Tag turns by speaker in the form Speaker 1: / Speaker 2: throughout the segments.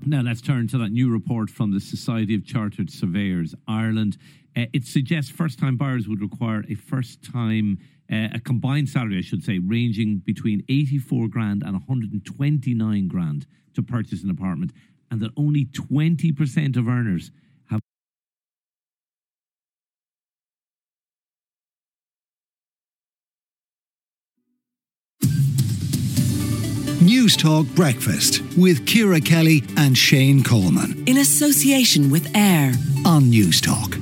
Speaker 1: Now let's turn to that new report from the Society of Chartered Surveyors Ireland. It suggests first-time buyers would require a combined salary, I should say, ranging between 84 grand and 129 grand to purchase an apartment, and that only 20% of earners have.
Speaker 2: News Talk Breakfast with Ciara Kelly and Shane Coleman.
Speaker 3: In association with AIR
Speaker 2: on News Talk.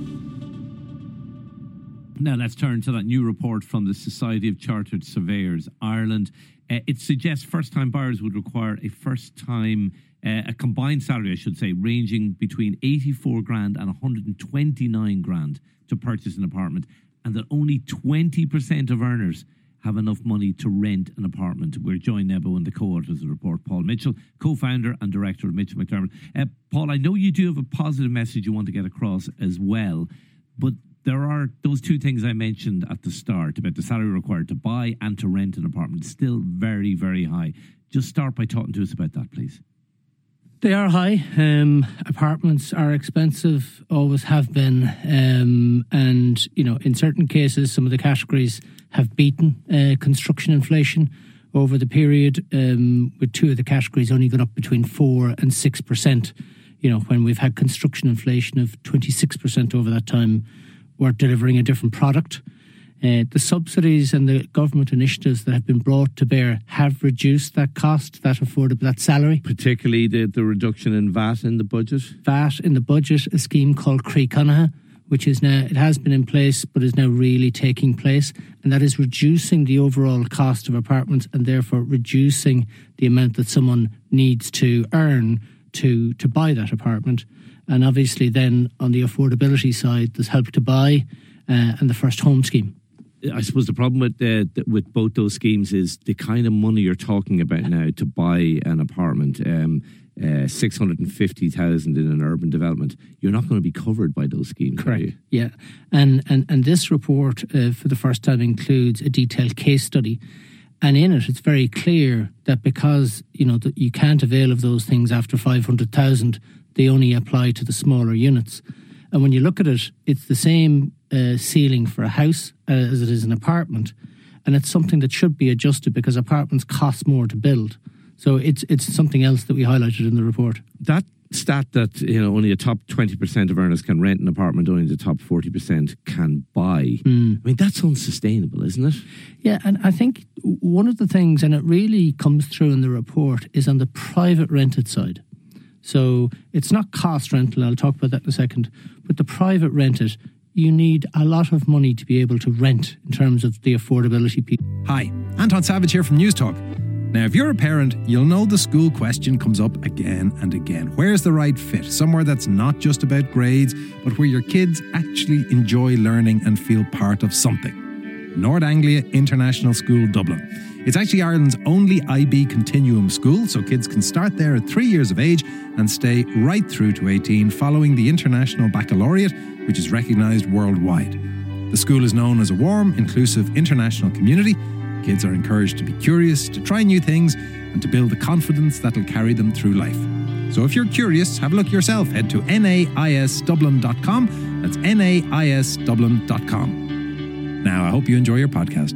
Speaker 1: Now let's turn to that new report from the Society of Chartered Surveyors Ireland. It suggests first-time buyers would require a combined salary, I should say, ranging between 84 grand and 129 grand to purchase an apartment, and that only 20% of earners have enough money to rent an apartment. We're joined now by one of the co-authors of the report, Paul Mitchell, co-founder and director of Mitchell McDermott. Paul, I know you do have a positive message you want to get across as well, but there are those two things I mentioned at the start about the salary required to buy and to rent an apartment still very, very high. Just start by talking to us about that, please.
Speaker 4: They are high. Apartments are expensive, always have been. And, you know, in certain cases, some of the categories have beaten construction inflation over the period, with two of the categories only gone up between 4 and 6%. You know, when we've had construction inflation of 26% over that time, we're delivering a different product. The subsidies and the government initiatives that have been brought to bear have reduced that cost, that affordable, that salary.
Speaker 1: Particularly the reduction in VAT in the budget?
Speaker 4: VAT in the budget, a scheme called Croí Cónaithe, which is now, it has been in place, but is now really taking place. And that is reducing the overall cost of apartments and therefore reducing the amount that someone needs to earn to buy that apartment. And obviously then on the affordability side, there's Help to Buy and the First Home Scheme.
Speaker 1: I suppose the problem with both those schemes is the kind of money you're talking about now to buy an apartment, 650,000 in an urban development. You're not going to be covered by those schemes.
Speaker 4: Correct. Yeah, and this report for the first time includes a detailed case study, and in it it's very clear that because that you can't avail of those things after 500,000, they only apply to the smaller units. And when you look at it, it's the same ceiling for a house as it is an apartment, and it's something that should be adjusted because apartments cost more to build. So it's something else that we highlighted in the report. That
Speaker 1: stat that only a top 20% of earners can rent an apartment, only the top 40% can buy. I mean, that's unsustainable, isn't it?
Speaker 4: Yeah, and I think one of the things, and it really comes through in the report, is on the private rented side. So it's not cost rental, I'll talk about that in a second, but the private rented, you need a lot of money to be able to rent in terms of the affordability piece.
Speaker 5: Hi, Anton Savage here from News Talk. Now, if you're a parent, you'll know the school question comes up again and again. Where's the right fit? Somewhere that's not just about grades, but where your kids actually enjoy learning and feel part of something. Nord Anglia International School, Dublin. It's actually Ireland's only IB continuum school, so kids can start there at 3 years of age and stay right through to 18 following the International Baccalaureate, which is recognised worldwide. The school is known as a warm, inclusive international community. Kids are encouraged to be curious, to try new things, and to build the confidence that'll carry them through life. So if you're curious, have a look yourself. Head to naisdublin.com. That's naisdublin.com. Now, I hope you enjoy your podcast.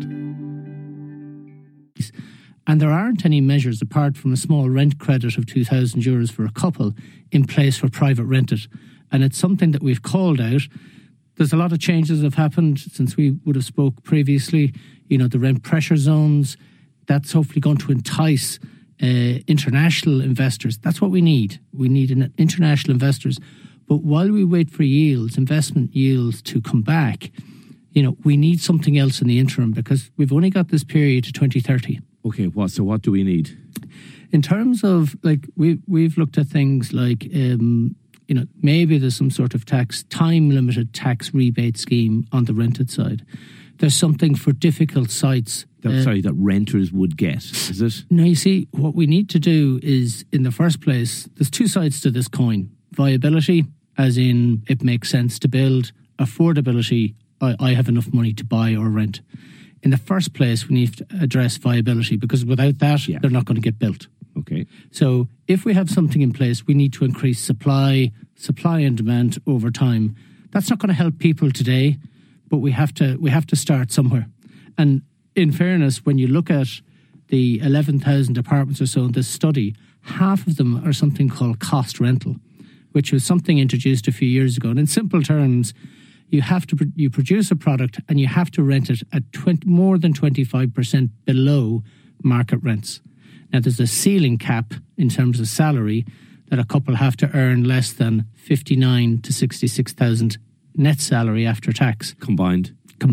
Speaker 4: And there aren't any measures apart from a small rent credit of €2,000 for a couple in place for private rented. And it's something that we've called out. There's a lot of changes that have happened since we would have spoke previously. The rent pressure zones, that's hopefully going to entice international investors. That's what we need. We need international investors. But while we wait for investment yields to come back, we need something else in the interim because we've only got this period to 2030.
Speaker 1: Okay, so what do we need?
Speaker 4: In terms of, we've looked at things like, maybe there's some sort of time-limited tax rebate scheme on the rented side. There's something for difficult sites.
Speaker 1: That renters would get, is it?
Speaker 4: No, you see, what we need to do is, in the first place, there's two sides to this coin. Viability, as in it makes sense to build. Affordability, I have enough money to buy or rent. In the first place, we need to address viability because without that, they're not going to get built.
Speaker 1: Okay.
Speaker 4: So if we have something in place, we need to increase supply and demand over time. That's not going to help people today, but we have to start somewhere. And in fairness, when you look at the 11,000 apartments or so in this study, half of them are something called cost rental, which was something introduced a few years ago. And in simple terms, you produce a product and you have to rent it at more than 25% below market rents. Now, there's a ceiling cap in terms of salary that a couple have to earn less than 59 to 66,000 net salary after tax.
Speaker 1: Combined.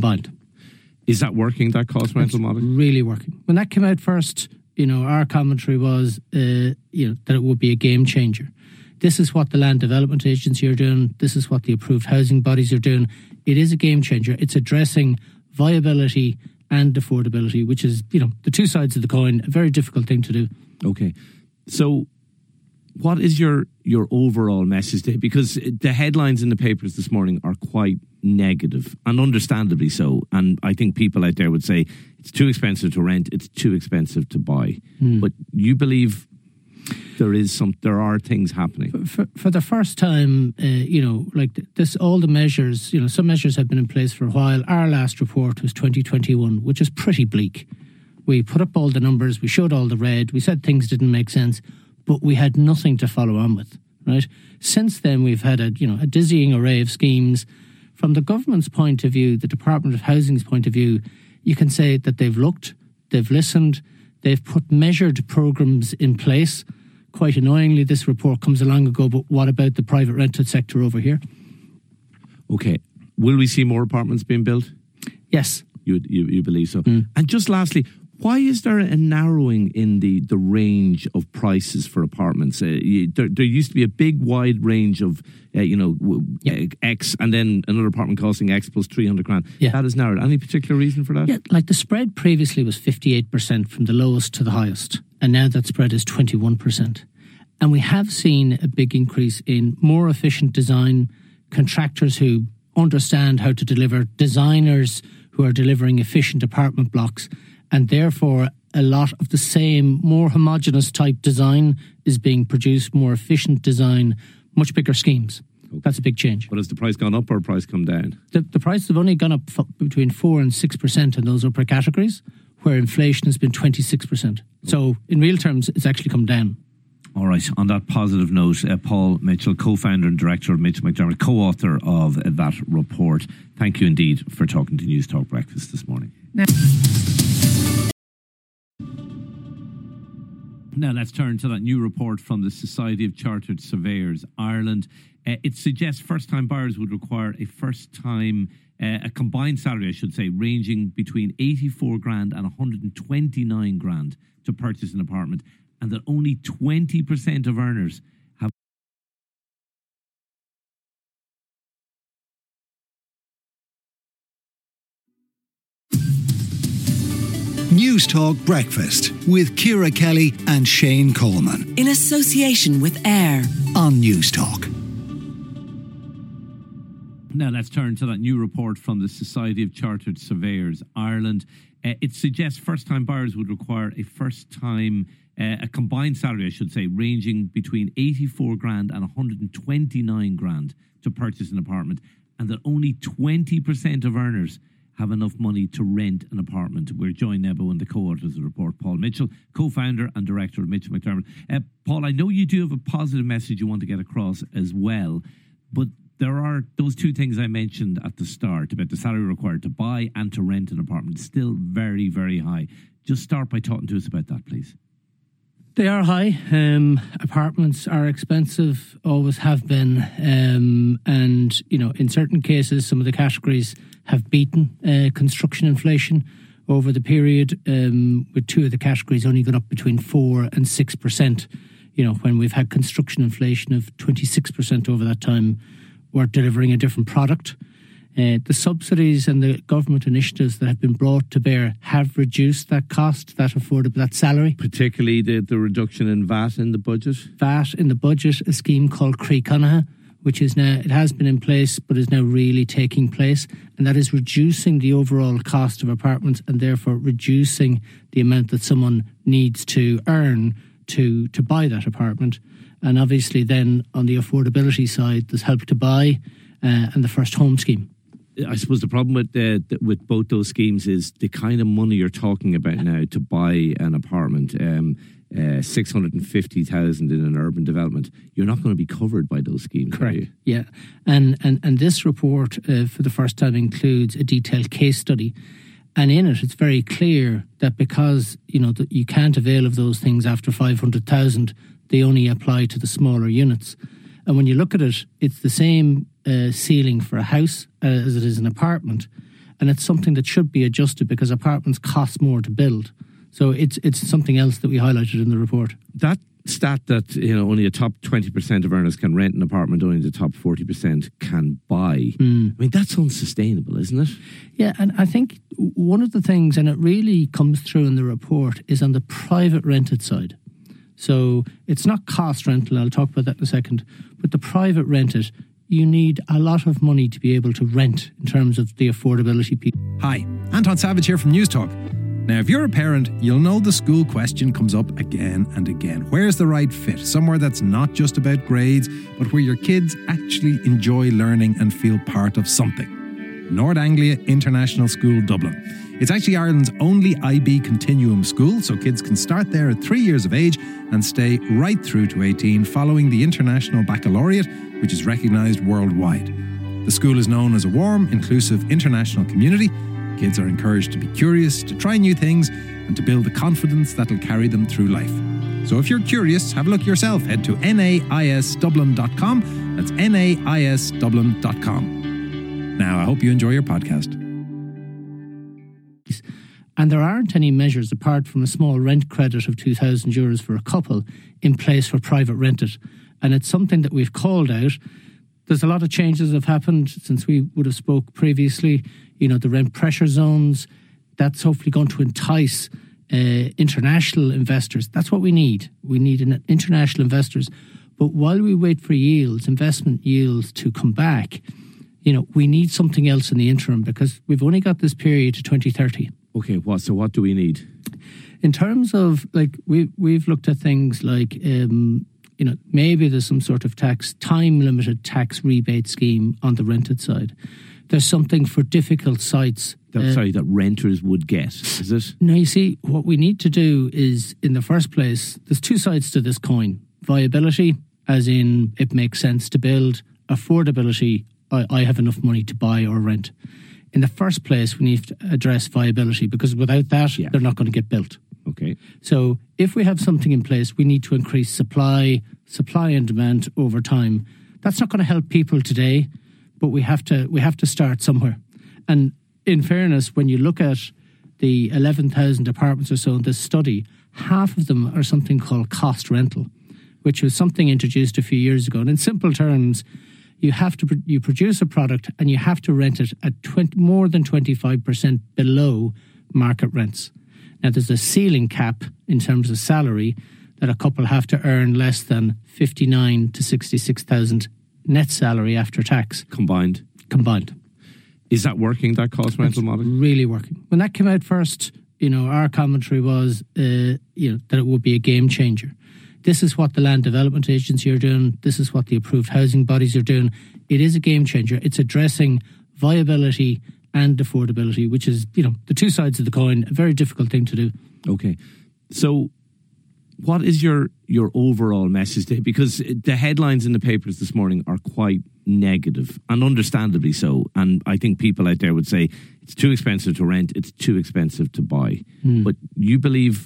Speaker 1: Is that working, that cost rental model?
Speaker 4: Really working. When that came out first, our commentary was that it would be a game changer. This is what the Land Development Agency are doing. This is what the approved housing bodies are doing. It is a game changer. It's addressing viability and affordability, which is, the two sides of the coin, a very difficult thing to do.
Speaker 1: Okay. So what is your overall message today? Because the headlines in the papers this morning are quite negative, and understandably so. And I think people out there would say it's too expensive to rent, it's too expensive to buy. But you believe there are things happening.
Speaker 4: For the first time, all the measures, some measures have been in place for a while. Our last report was 2021, which is pretty bleak. We put up all the numbers, we showed all the red, we said things didn't make sense, but we had nothing to follow on with, right? Since then, we've had a dizzying array of schemes. From the government's point of view, the Department of Housing's point of view, you can say that they've looked, they've listened, they've put measured programmes in place. Quite annoyingly, this report comes along and go, but what about the private rented sector over here?
Speaker 1: Okay. Will we see more apartments being built?
Speaker 4: Yes.
Speaker 1: You believe so? And just lastly, why is there a narrowing in the range of prices for apartments? There used to be a big wide range of, X, and then another apartment costing X plus 300 grand.
Speaker 4: Yeah.
Speaker 1: That is narrowed. Any particular reason for that?
Speaker 4: Yeah, like the spread previously was 58% from the lowest to the highest, and now that spread is 21%. And we have seen a big increase in more efficient design, contractors who understand how to deliver, designers who are delivering efficient apartment blocks, and therefore a lot of the same, more homogenous type design is being produced, more efficient design, much bigger schemes. Okay. That's a big change.
Speaker 1: But has the price gone up or price come down?
Speaker 4: The prices have only gone up between 4 and 6% in those upper categories, where inflation has been 26%. Okay. So in real terms, it's actually come down.
Speaker 1: All right. On that positive note, Paul Mitchell, co-founder and director of Mitchell McDermott, co-author of that report. Thank you indeed for talking to News Talk Breakfast this morning. Now let's turn to that new report from the Society of Chartered Surveyors Ireland. It suggests first-time buyers would require a combined salary, I should say, ranging between 84 grand and 129 grand to purchase an apartment, and that only 20% of earners have.
Speaker 2: News Talk Breakfast with Ciara Kelly and Shane Coleman.
Speaker 3: In association with AIR
Speaker 2: on News Talk.
Speaker 1: Now let's turn to that new report from the Society of Chartered Surveyors Ireland. It suggests first-time buyers would require a combined salary, I should say, ranging between 84 grand and 129 grand to purchase an apartment, and that only 20% of earners have enough money to rent an apartment. We're joined now by one of the co-authors of the report, Paul Mitchell, co-founder and director of Mitchell McDermott. Paul, I know you do have a positive message you want to get across as well, but there are those two things I mentioned at the start about the salary required to buy and to rent an apartment still very, very high. Just start by talking to us about that, please.
Speaker 4: They are high. Apartments are expensive, always have been. And, in certain cases, some of the categories have beaten construction inflation over the period, with two of the categories only gone up between 4 and 6%. When we've had construction inflation of 26% over that time, we're delivering a different product. The subsidies and the government initiatives that have been brought to bear have reduced that cost, that salary.
Speaker 1: Particularly the reduction in VAT in the budget?
Speaker 4: VAT in the budget, a scheme called Croí Cónaithe, which is now, it has been in place, but is now really taking place. And that is reducing the overall cost of apartments and therefore reducing the amount that someone needs to earn to buy that apartment. And obviously then on the affordability side, there's Help to Buy and the First Home Scheme.
Speaker 1: I suppose the problem with both those schemes is the kind of money you're talking about now to buy an apartment, 650,000 in an urban development. You're not going to be covered by those schemes.
Speaker 4: Correct. Yeah, and this report for the first time includes a detailed case study, and in it it's very clear that because that you can't avail of those things after 500,000, they only apply to the smaller units. And when you look at it, it's the same ceiling for a house as it is an apartment. And it's something that should be adjusted because apartments cost more to build. So it's something else that we highlighted in the report.
Speaker 1: That stat that only a top 20% of earners can rent an apartment, only the top 40% can buy. I mean, that's unsustainable, isn't it?
Speaker 4: Yeah, and I think one of the things, and it really comes through in the report, is on the private rented side. So it's not cost rental, I'll talk about that in a second, but the private rented, you need a lot of money to be able to rent in terms of the affordability piece.
Speaker 5: Hi, Anton Savage here from News Talk. Now, if you're a parent, you'll know the school question comes up again and again. Where's the right fit? Somewhere that's not just about grades, but where your kids actually enjoy learning and feel part of something. Nord Anglia International School, Dublin. It's actually Ireland's only IB continuum school, so kids can start there at 3 years of age and stay right through to 18 following the International Baccalaureate, which is recognised worldwide. The school is known as a warm, inclusive international community. Kids are encouraged to be curious, to try new things, and to build the confidence that'll carry them through life. So if you're curious, have a look yourself. Head to naisdublin.com. That's naisdublin.com. Now, I hope you enjoy your podcast.
Speaker 4: And there aren't any measures apart from a small rent credit of €2,000 for a couple in place for private rented. And it's something that we've called out. There's a lot of changes that have happened since we would have spoke previously. The rent pressure zones, that's hopefully going to entice international investors. That's what we need. We need international investors. But while we wait for investment yields to come back, we need something else in the interim because we've only got this period to 2030.
Speaker 1: Okay, so what do we need?
Speaker 4: In terms of, we've looked at things like, maybe there's some sort of time-limited tax rebate scheme on the rented side. There's something for difficult sites.
Speaker 1: That renters would get, is it?
Speaker 4: No, you see, what we need to do is, in the first place, there's two sides to this coin. Viability, as in it makes sense to build. Affordability, I have enough money to buy or rent. In the first place, we need to address viability because without that, they're not going to get built.
Speaker 1: Okay.
Speaker 4: So if we have something in place, we need to increase supply and demand over time. That's not going to help people today, but we have to start somewhere. And in fairness, when you look at the 11,000 apartments or so in this study, half of them are something called cost rental, which was something introduced a few years ago. And in simple terms, you produce a product and you have to rent it at more than 25% below market rents. Now, there's a ceiling cap in terms of salary that a couple have to earn less than 59 to 66,000 net salary after tax.
Speaker 1: Combined. Is that working, that cost rental model?
Speaker 4: Really working. When that came out first, our commentary was, that it would be a game changer. This is what the Land Development Agency are doing. This is what the approved housing bodies are doing. It is a game changer. It's addressing viability and affordability, which is, the two sides of the coin, a very difficult thing to do.
Speaker 1: Okay. So what is your overall message today? Because the headlines in the papers this morning are quite negative, and understandably so. And I think people out there would say it's too expensive to rent, it's too expensive to buy. But you believe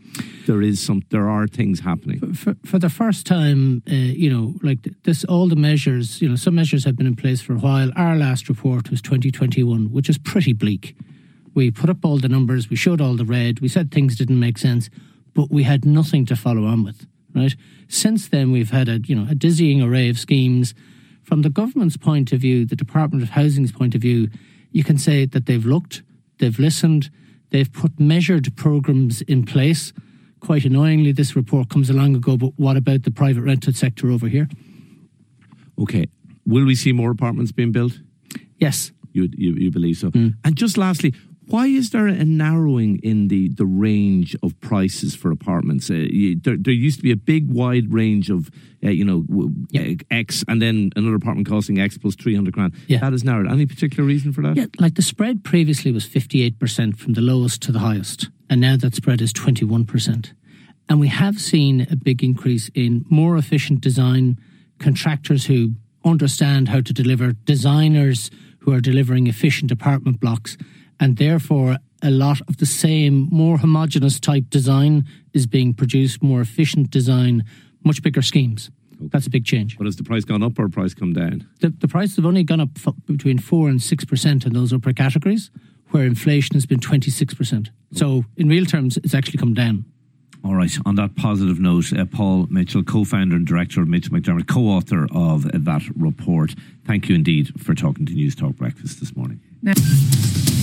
Speaker 1: there are things happening.
Speaker 4: For the first time, this, all the measures, some measures have been in place for a while. Our last report was 2021, which is pretty bleak. We put up all the numbers, we showed all the red, we said things didn't make sense, but we had nothing to follow on with, right? Since then, we've had a dizzying array of schemes. From the government's point of view, the Department of Housing's point of view, you can say that they've looked, they've listened, they've put measured programmes in place. Quite annoyingly, this report comes along and go, but what about the private rented sector over here?
Speaker 1: Okay. Will we see more apartments being built?
Speaker 4: Yes.
Speaker 1: You believe so? And just lastly, Why is there a narrowing in the range of prices for apartments? There used to be a big wide range of, X, and then another apartment costing X plus 300 grand.
Speaker 4: Yeah.
Speaker 1: That is narrowed. Any particular reason for that?
Speaker 4: Yeah, like the spread previously was 58% from the lowest to the highest, and now that spread is 21%. And we have seen a big increase in more efficient design, contractors who understand how to deliver, designers who are delivering efficient apartment blocks, and therefore a lot of the same, more homogenous type design is being produced, more efficient design, much bigger schemes. Okay. That's a big change.
Speaker 1: But has the price gone up or price come down?
Speaker 4: The prices have only gone up between 4 and 6% in those upper categories, where inflation has been 26%. So in real terms, it's actually come down.
Speaker 1: All right. On that positive note, Paul Mitchell, co-founder and director of Mitchell McDermott, co-author of that report. Thank you indeed for talking to News Talk Breakfast this morning.